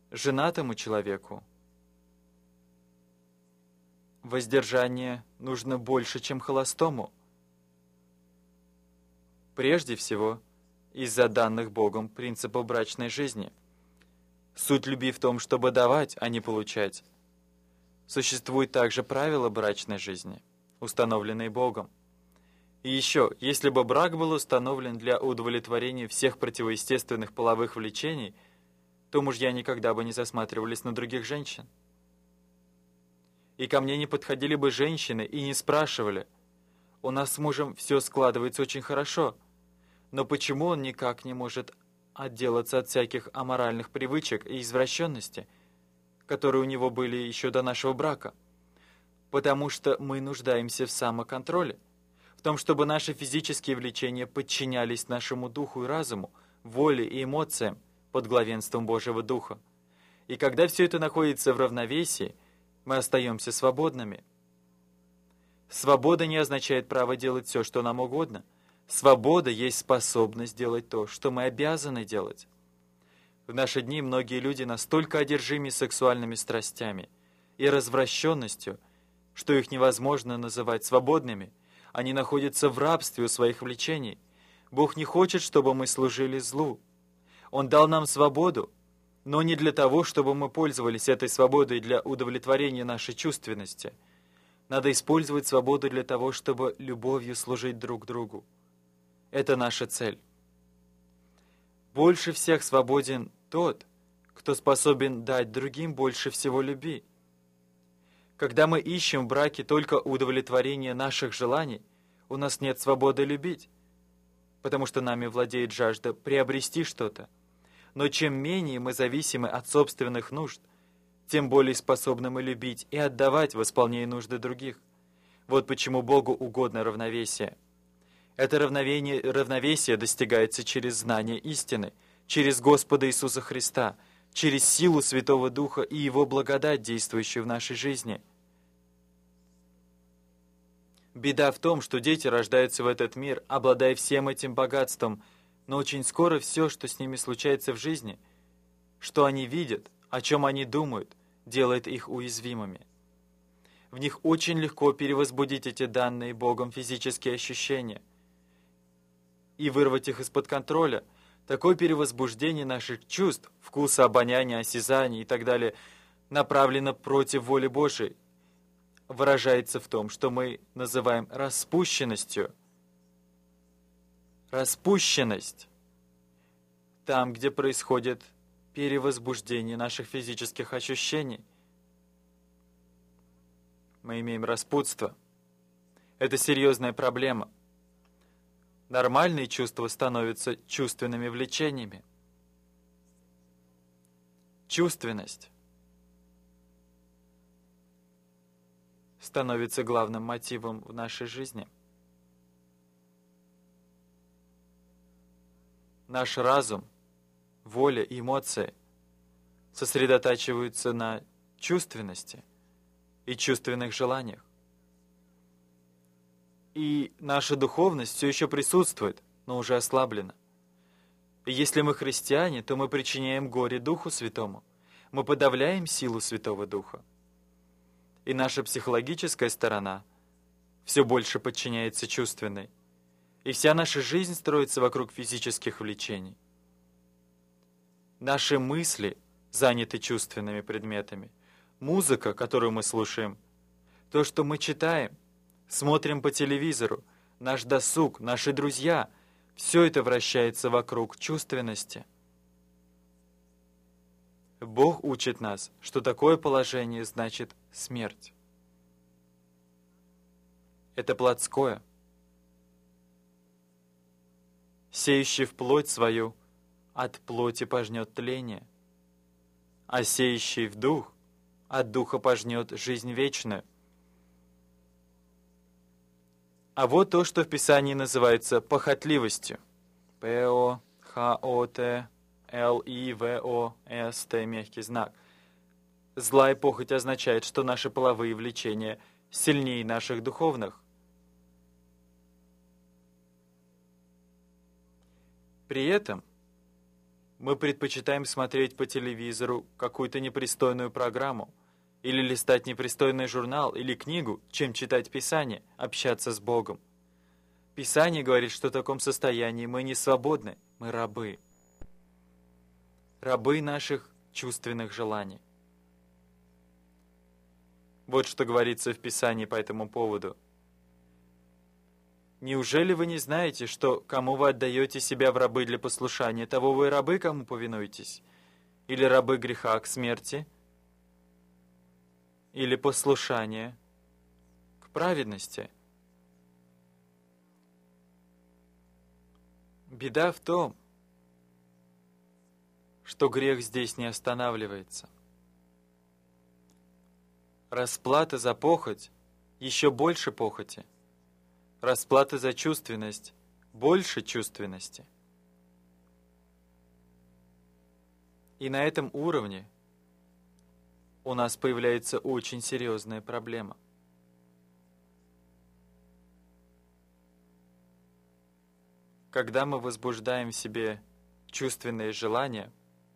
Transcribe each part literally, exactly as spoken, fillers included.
Женатому человеку воздержание нужно больше, чем холостому. Прежде всего, из-за данных Богом принципов брачной жизни. Суть любви в том, чтобы давать, а не получать. Существуют также правила брачной жизни, установленные Богом. И еще, если бы брак был установлен для удовлетворения всех противоестественных половых влечений, то мужья никогда бы не засматривались на других женщин. И ко мне не подходили бы женщины и не спрашивали: «У нас с мужем все складывается очень хорошо, но почему он никак не может отделаться от всяких аморальных привычек и извращенности, которые у него были еще до нашего брака? Потому что мы нуждаемся в самоконтроле, в том, чтобы наши физические влечения подчинялись нашему духу и разуму, воле и эмоциям под главенством Божьего Духа. И когда все это находится в равновесии, мы остаемся свободными. Свобода не означает право делать все, что нам угодно. Свобода есть способность делать то, что мы обязаны делать. В наши дни многие люди настолько одержимы сексуальными страстями и развращенностью, что их невозможно называть свободными. Они находятся в рабстве у своих влечений. Бог не хочет, чтобы мы служили злу. Он дал нам свободу, но не для того, чтобы мы пользовались этой свободой для удовлетворения нашей чувственности. Надо использовать свободу для того, чтобы любовью служить друг другу. Это наша цель. Больше всех свободен тот, кто способен дать другим больше всего любви. Когда мы ищем в браке только удовлетворение наших желаний, у нас нет свободы любить, потому что нами владеет жажда приобрести что-то. Но чем менее мы зависимы от собственных нужд, тем более способны мы любить и отдавать в исполнение нужды других. Вот почему Богу угодно равновесие. Это равновесие, равновесие достигается через знание истины, через Господа Иисуса Христа, через силу Святого Духа и Его благодать, действующую в нашей жизни. Беда в том, что дети рождаются в этот мир, обладая всем этим богатством, но очень скоро все, что с ними случается в жизни, что они видят, о чем они думают, делает их уязвимыми. В них очень легко перевозбудить эти данные Богом физические ощущения и вырвать их из-под контроля. Такое перевозбуждение наших чувств, вкуса, обоняния, осязания и так далее, направлено против воли Божией, выражается в том, что мы называем распущенностью. Распущенность там, где происходит перевозбуждение наших физических ощущений. Мы имеем распутство. Это серьезная проблема. Нормальные чувства становятся чувственными влечениями. Чувственность становится главным мотивом в нашей жизни. Наш разум, воля и эмоции сосредотачиваются на чувственности и чувственных желаниях. И наша духовность все еще присутствует, но уже ослаблена. И если мы христиане, то мы причиняем горе Духу Святому. Мы подавляем силу Святого Духа. И наша психологическая сторона все больше подчиняется чувственной. И вся наша жизнь строится вокруг физических влечений. Наши мысли заняты чувственными предметами. Музыка, которую мы слушаем, то, что мы читаем, смотрим по телевизору, наш досуг, наши друзья, все это вращается вокруг чувственности. Бог учит нас, что такое положение значит смерть. Это плотское. Сеющий в плоть свою от плоти пожнет тление, а сеющий в дух от духа пожнет жизнь вечную. А вот то, что в Писании называется похотливостью. П-О-Х-О-Т-Л-И-В-О-С-Т, мягкий знак. Злая похоть означает, что наши половые влечения сильнее наших духовных. При этом Мы предпочитаем смотреть по телевизору какую-то непристойную программу, или листать непристойный журнал или книгу, чем читать Писание, общаться с Богом. Писание говорит, что в таком состоянии мы не свободны, мы рабы. Рабы наших чувственных желаний. Вот что говорится в Писании по этому поводу. Неужели вы не знаете, что кому вы отдаете себя в рабы для послушания, того вы рабы, кому повинуетесь? Или рабы греха к смерти? Или послушание к праведности? Беда в том, что грех здесь не останавливается. Расплата за похоть еще больше похоти. Расплата за чувственность больше чувственности. И на этом уровне у нас появляется очень серьезная проблема. Когда мы возбуждаем в себе чувственные желания,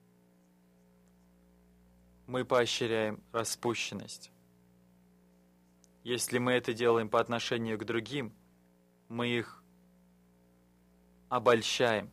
мы поощряем распущенность. Если мы это делаем по отношению к другим, мы их обольщаем.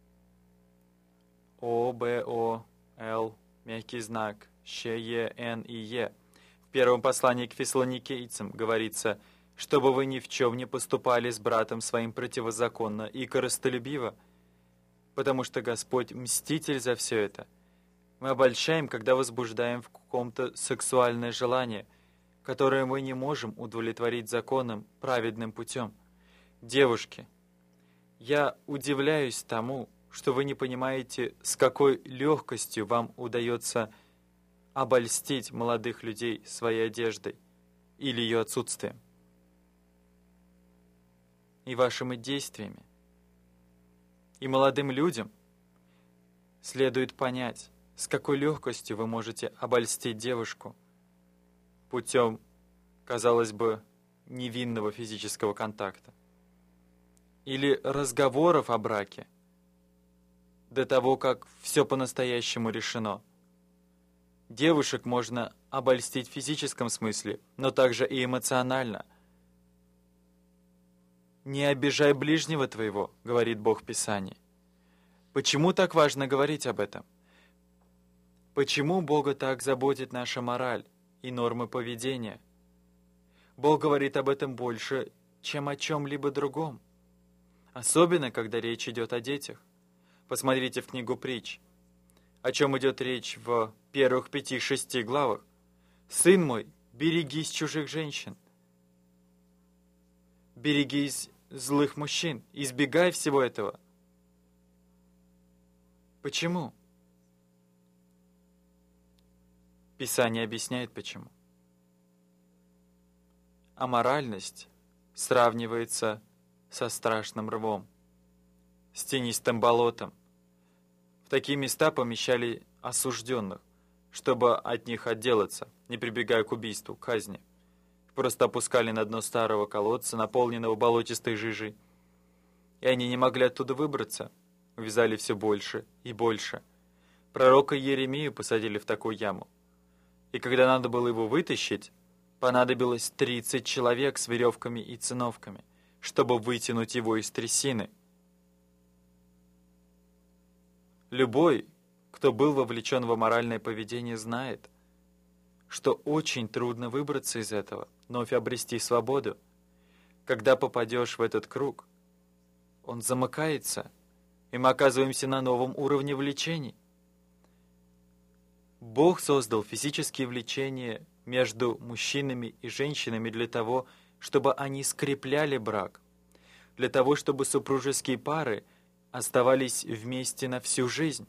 О, Б, О, Л, мягкий знак, Щ, Е, Н и Е. В первом послании к фессалоникийцам говорится, чтобы вы ни в чем не поступали с братом своим противозаконно и корыстолюбиво, потому что Господь мститель за все это. Мы обольщаем, когда возбуждаем в каком-то сексуальное желание, которое мы не можем удовлетворить законом, праведным путем. Девушки, я удивляюсь тому, что вы не понимаете, с какой легкостью вам удается обольстить молодых людей своей одеждой или ее отсутствием и вашими действиями. И молодым людям следует понять, с какой легкостью вы можете обольстить девушку путем, казалось бы, невинного физического контакта или разговоров о браке до того, как все по-настоящему решено. Девушек можно обольстить в физическом смысле, но также и эмоционально. «Не обижай ближнего твоего», — говорит Бог в Писании. Почему так важно говорить об этом? Почему Бога так заботит наша мораль и нормы поведения? Бог говорит об этом больше, чем о чем-либо другом. Особенно, когда речь идет о детях. Посмотрите в книгу Притч. О чем идет речь в первых пяти-шести главах. «Сын мой, берегись чужих женщин, берегись злых мужчин, избегай всего этого». Почему? Писание объясняет, почему. Аморальность сравнивается со страшным рвом, с тенистым болотом. В такие места помещали осужденных, чтобы от них отделаться, не прибегая к убийству, казни. Просто опускали на дно старого колодца, наполненного болотистой жижей. И они не могли оттуда выбраться, увязали все больше и больше. Пророка Иеремию посадили в такую яму. И когда надо было его вытащить, понадобилось тридцать человек с веревками и циновками, чтобы вытянуть его из трясины. Любой, кто был вовлечен в аморальное поведение, знает, что очень трудно выбраться из этого, вновь обрести свободу. Когда попадешь в этот круг, он замыкается, и мы оказываемся на новом уровне влечений. Бог создал физические влечения между мужчинами и женщинами для того, чтобы они скрепляли брак, для того, чтобы супружеские пары оставались вместе на всю жизнь.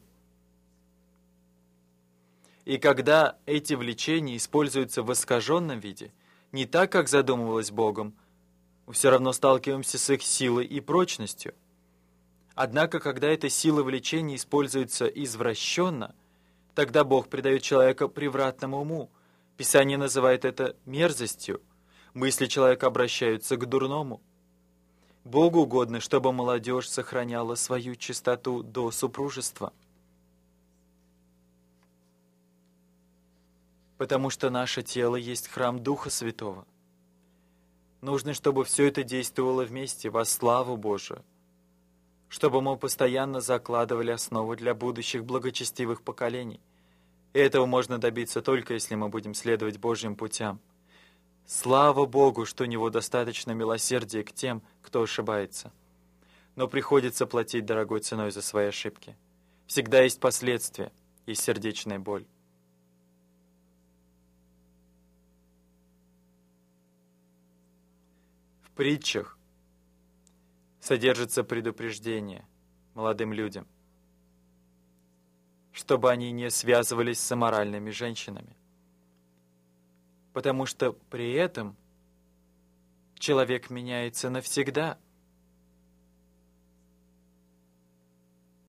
И когда эти влечения используются в искаженном виде, не так, как задумывалось Богом, мы все равно сталкиваемся с их силой и прочностью. Однако, когда эта сила влечения используется извращенно, тогда Бог придает человека превратному уму. Писание называет это мерзостью. Мысли человека обращаются к дурному. Богу угодно, чтобы молодежь сохраняла свою чистоту до супружества. Потому что наше тело есть храм Духа Святого. Нужно, чтобы все это действовало вместе во славу Божию, чтобы мы постоянно закладывали основу для будущих благочестивых поколений. И этого можно добиться только, если мы будем следовать Божьим путям. Слава Богу, что у Него достаточно милосердия к тем, кто ошибается. Но приходится платить дорогой ценой за свои ошибки. Всегда есть последствия, есть сердечная боль. В притчах содержится предупреждение молодым людям, чтобы они не связывались с аморальными женщинами. Потому что при этом человек меняется навсегда.